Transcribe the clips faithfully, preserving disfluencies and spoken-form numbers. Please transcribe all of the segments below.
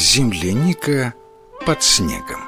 Земляника под снегом.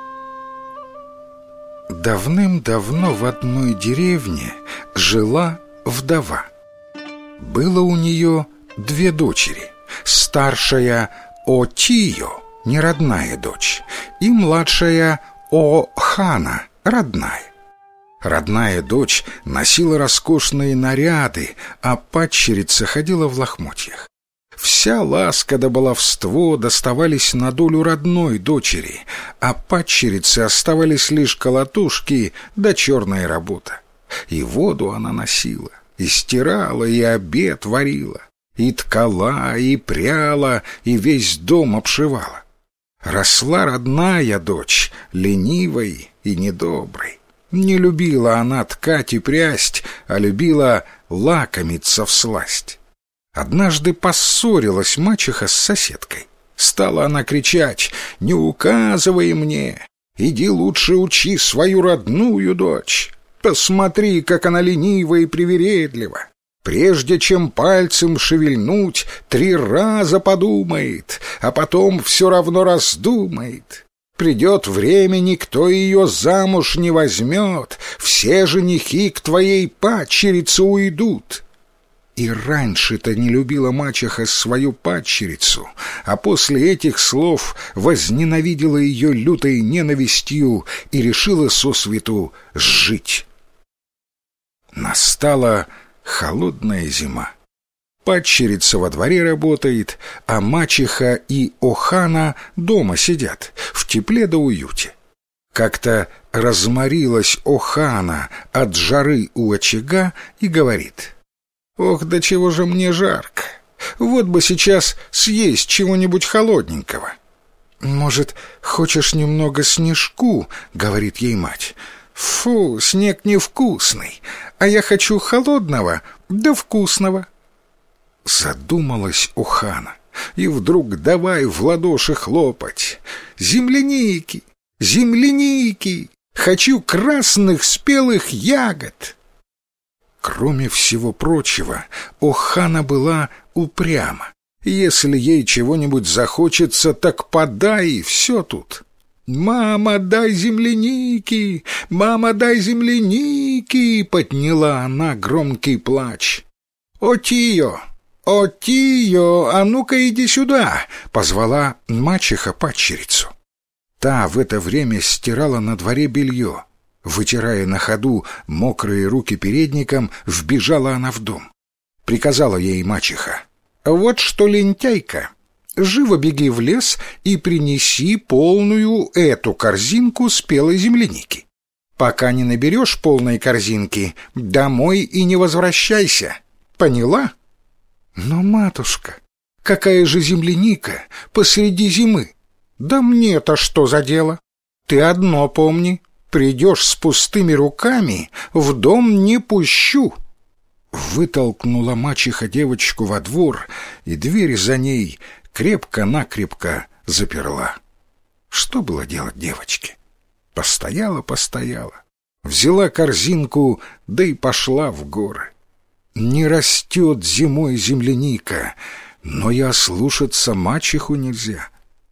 Давным-давно в одной деревне жила вдова. Было у нее две дочери. Старшая Отио, неродная дочь, и младшая Охана, родная. Родная дочь носила роскошные наряды, а падчерица ходила в лохмотьях. Вся ласка да баловство доставались на долю родной дочери, а падчерице оставались лишь колотушки да черная работа. И воду она носила, и стирала, и обед варила, и ткала, и пряла, и весь дом обшивала. Росла родная дочь, ленивой и недоброй. Не любила она ткать и прясть, а любила лакомиться всласть. Однажды поссорилась мачеха с соседкой. Стала она кричать: «Не указывай мне! Иди лучше учи свою родную дочь! Посмотри, как она ленива и привередлива! Прежде чем пальцем шевельнуть, три раза подумает, а потом все равно раздумает. Придет время, никто ее замуж не возьмет, все женихи к твоей падчерице уйдут». И раньше-то не любила мачеха свою падчерицу, а после этих слов возненавидела ее лютой ненавистью и решила сосвету сжить. Настала холодная зима. Падчерица во дворе работает, а мачеха и Охана дома сидят, в тепле да уюте. Как-то разморилась Охана от жары у очага и говорит: «Ох, да чего же мне жарко! Вот бы сейчас съесть чего-нибудь холодненького». «Может, хочешь немного снежку?» — говорит ей мать. «Фу, снег невкусный, а я хочу холодного да вкусного». Задумалась Охана, и вдруг давай в ладоши хлопать: «Земляники, земляники! Хочу красных спелых ягод!» Кроме всего прочего, Охана была упряма. Если ей чего-нибудь захочется, так подай, и все тут. «Мама, дай земляники! Мама, дай земляники!» Подняла она громкий плач. «Отио! Отио! А ну-ка иди сюда!» Позвала мачеха падчерицу. Та в это время стирала на дворе белье. Вытирая на ходу мокрые руки передником, вбежала она в дом. Приказала ей мачеха: «Вот что, лентяйка, живо беги в лес и принеси полную эту корзинку спелой земляники. Пока не наберешь полной корзинки, домой и не возвращайся. Поняла?» «Но, матушка, какая же земляника посреди зимы? Да мне-то что за дело? Ты одно помни: придешь с пустыми руками, в дом не пущу». Вытолкнула мачеха девочку во двор, и дверь за ней крепко-накрепко заперла. Что было делать девочке? Постояла-постояла, взяла корзинку, да и пошла в горы. Не растет зимой земляника, но и ослушаться мачеху нельзя.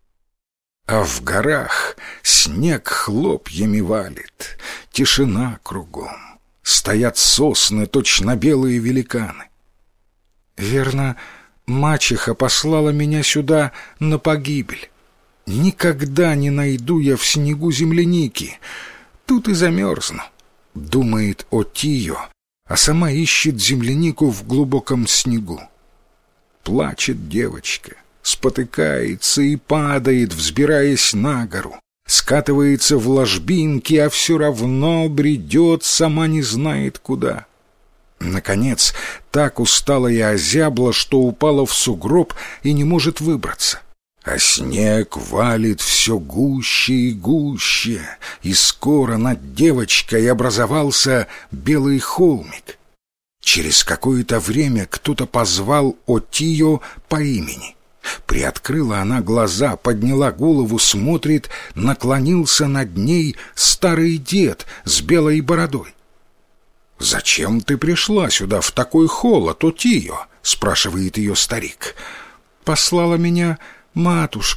А в горах снег хлопьями валит, тишина кругом, стоят сосны, точно белые великаны. Верно, мачеха послала меня сюда на погибель. Никогда не найду я в снегу земляники, тут и замерзну, думает Отио, а сама ищет землянику в глубоком снегу. Плачет девочка, спотыкается и падает, взбираясь на гору, скатывается в ложбинки, а все равно бредет, сама не знает куда. Наконец, так устала и озябла, что упала в сугроб и не может выбраться. А снег валит все гуще и гуще, и скоро над девочкой образовался белый холмик. Через какое-то время кто-то позвал Отио по имени. Приоткрыла она глаза, подняла голову, смотрит, наклонился над ней старый дед с белой бородой. «Зачем ты пришла сюда в такой холод, Отио?» — спрашивает ее старик. «Послала меня матушка,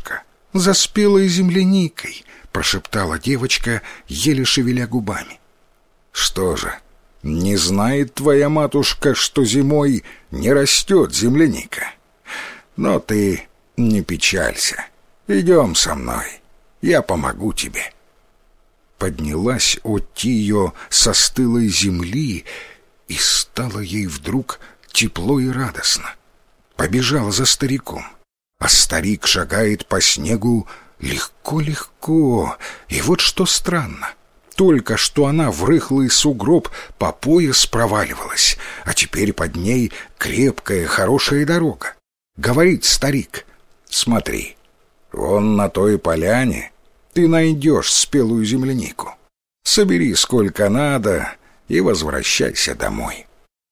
за спелой земляникой», — прошептала девочка, еле шевеля губами. «Что же, не знает твоя матушка, что зимой не растет земляника? Но ты не печалься, идем со мной, я помогу тебе». Поднялась Отио со стылой земли, и стало ей вдруг тепло и радостно. Побежала за стариком, а старик шагает по снегу легко-легко. И вот что странно, только что она в рыхлый сугроб по пояс проваливалась, а теперь под ней крепкая, хорошая дорога. Говорит старик: «Смотри, вон на той поляне ты найдешь спелую землянику. Собери сколько надо и возвращайся домой».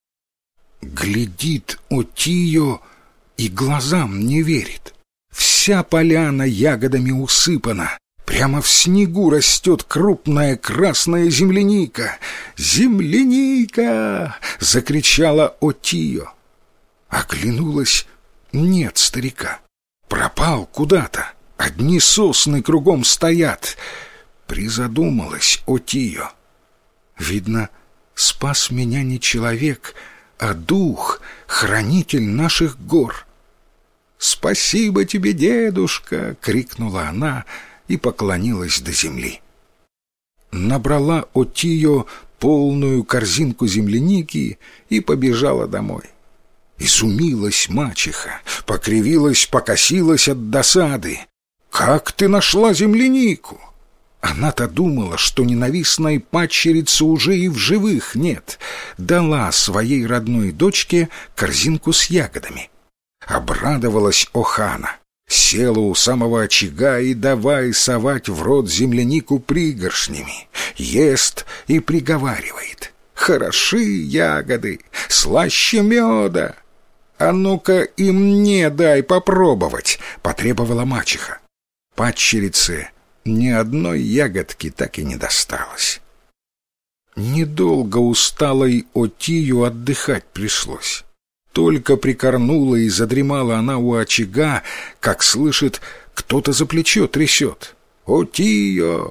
Глядит Отио и глазам не верит. Вся поляна ягодами усыпана. Прямо в снегу растет крупная красная земляника. «Земляника!» — закричала Отио. Оглянулась — нет старика. Пропал куда-то. Одни сосны кругом стоят. Призадумалась Отио. Видно, спас меня не человек, а дух, хранитель наших гор. «Спасибо тебе, дедушка!» — крикнула она и поклонилась до земли. Набрала Отио полную корзинку земляники и побежала домой. Изумилась мачеха, покривилась, покосилась от досады. «Как ты нашла землянику?» Она-то думала, что ненавистной падчерицы уже и в живых нет. Дала своей родной дочке корзинку с ягодами. Обрадовалась Охана, села у самого очага и давай совать в рот землянику пригоршнями. Ест и приговаривает: «Хороши ягоды, слаще меда». «А ну-ка и мне дай попробовать», — потребовала мачеха. Падчерице ни одной ягодки так и не досталось. Недолго усталой Отио отдыхать пришлось. Только прикорнула и задремала она у очага, как слышит, кто-то за плечо трясет. «Отио!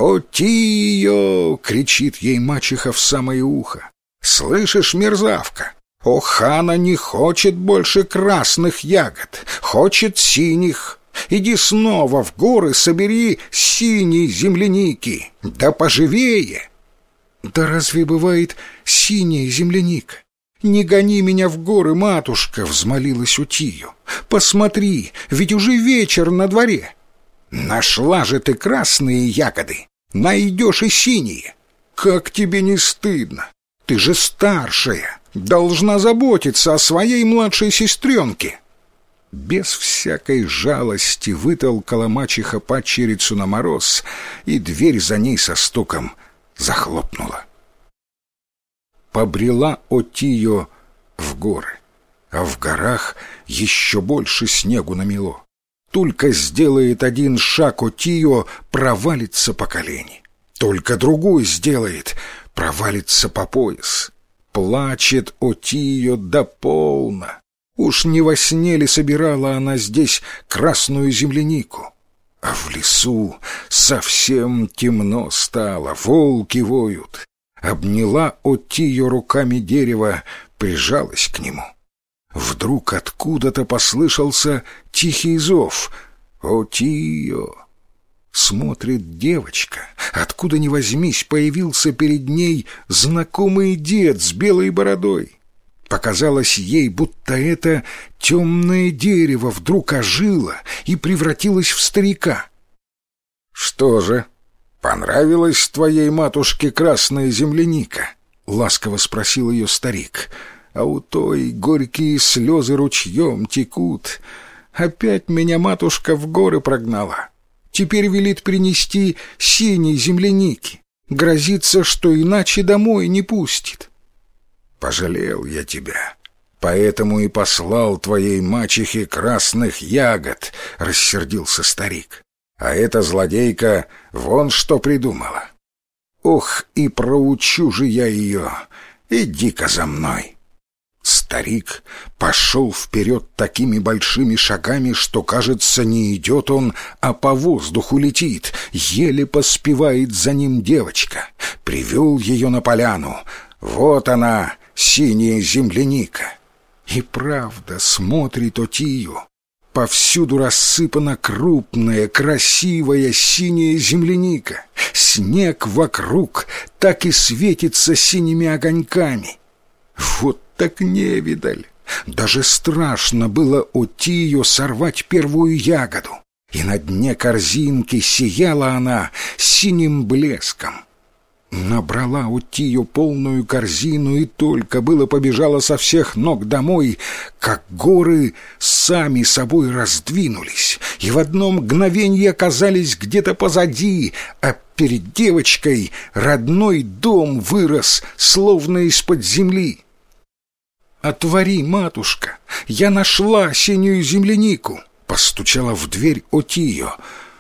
Отио!» — кричит ей мачеха в самое ухо. «Слышишь, мерзавка? Охана не хочет больше красных ягод, хочет синих. Иди снова в горы, собери синие земляники, да поживее». «Да разве бывает синяя земляника? Не гони меня в горы, матушка!» — взмолилась Отио. «Посмотри, ведь уже вечер на дворе». «Нашла же ты красные ягоды, найдешь и синие. Как тебе не стыдно? Ты же старшая, должна заботиться о своей младшей сестренке». Без всякой жалости вытолкала мачеха падчерицу на мороз, и дверь за ней со стуком захлопнула. Побрела Отио в горы, а в горах еще больше снегу намело. Только сделает один шаг Отио, провалится по колени. Только другой сделает, провалится по пояс. Плачет Отио до полно. Уж не во сне ли собирала она здесь красную землянику? А в лесу совсем темно стало, волки воют. Обняла Отио руками дерево, прижалась к нему. Вдруг откуда-то послышался тихий зов: «Отио!» Смотрит девочка, откуда ни возьмись появился перед ней знакомый дед с белой бородой. Показалось ей, будто это темное дерево вдруг ожило и превратилось в старика. «Что же, понравилась твоей матушке красная земляника?» — ласково спросил ее старик. А у той горькие слезы ручьем текут. «Опять меня матушка в горы прогнала. Теперь велит принести синей земляники. Грозится, что иначе домой не пустит». «Пожалел я тебя, поэтому и послал твоей мачехе красных ягод», — рассердился старик. «А эта злодейка вон что придумала. Ох, и проучу же я ее, иди-ка за мной». Старик пошел вперед такими большими шагами, что, кажется, не идет он, а по воздуху летит. Еле поспевает за ним девочка. Привел ее на поляну. Вот она, синяя земляника. И правда, смотрит Отио. Повсюду рассыпана крупная, красивая синяя земляника. Снег вокруг так и светится синими огоньками. Вот так невидаль! Даже страшно было Отио сорвать первую ягоду. И на дне корзинки сияла она синим блеском. Набрала Отио полную корзину и только было побежала со всех ног домой, как горы сами собой раздвинулись и в одно мгновенье оказались где-то позади, а перед девочкой родной дом вырос, словно из-под земли. «Отвори, матушка, я нашла синюю землянику!» — постучала в дверь Отио.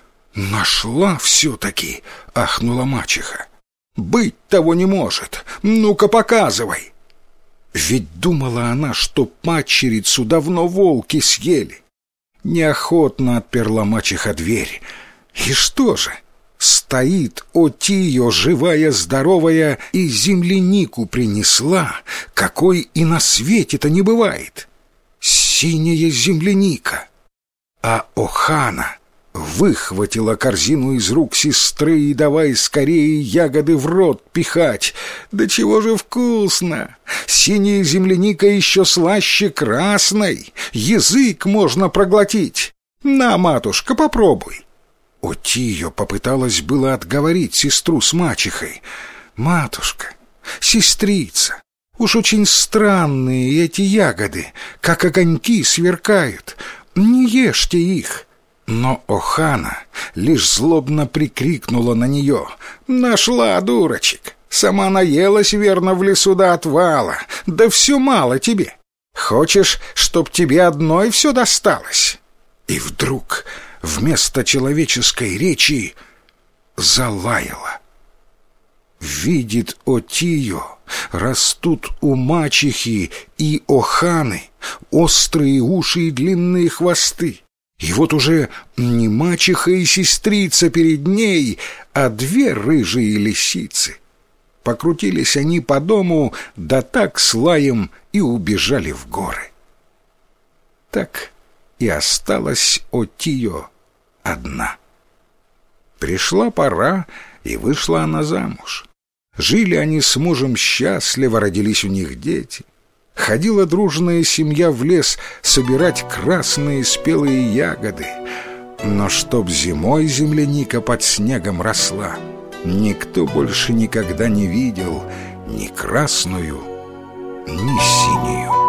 «Нашла все-таки!» — ахнула мачеха. «Быть того не может! Ну-ка, показывай!» Ведь думала она, что падчерицу давно волки съели. Неохотно отперла мачеха дверь. И что же? Стоит Отио, живая, здоровая, и землянику принесла, какой и на свете-то не бывает. Синяя земляника. А Охана выхватила корзину из рук сестры и давай скорее ягоды в рот пихать. Да чего же вкусно! Синяя земляника еще слаще красной. Язык можно проглотить. На, матушка, попробуй. Отио попыталась было отговорить сестру с мачехой. «Матушка, сестрица, уж очень странные эти ягоды, как огоньки сверкают. Не ешьте их». Но Охана лишь злобно прикрикнула на нее. «Нашла, дурочек! Сама наелась, верно, в лесу до отвала. Да все мало тебе. Хочешь, чтоб тебе одной все досталось?» И вдруг вместо человеческой речи залаяла. Видит Отио, растут у мачехи и Оханы острые уши и длинные хвосты. И вот уже не мачеха и сестрица перед ней, а две рыжие лисицы. Покрутились они по дому, да так с лаем и убежали в горы. Так и осталась Отио одна. Пришла пора, и вышла она замуж. Жили они с мужем счастливо, родились у них дети. Ходила дружная семья в лес собирать красные спелые ягоды. Но чтоб зимой земляника под снегом росла, никто больше никогда не видел ни красную, ни синюю.